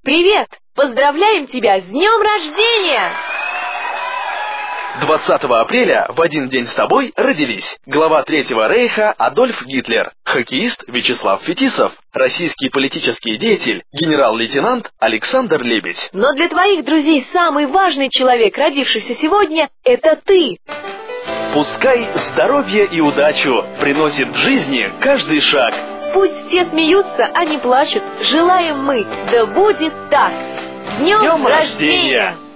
Привет! Поздравляем тебя с днем рождения! 20 апреля в один день с тобой родились глава Третьего Рейха Адольф Гитлер, хоккеист Вячеслав Фетисов, российский политический деятель генерал-лейтенант Александр Лебедь. Но для твоих друзей самый важный человек, родившийся сегодня, это ты. Пускай здоровье и удачу приносит в жизни каждый шаг. Пусть все смеются, а не плачут. Желаем мы, да будет так. С днем рождения!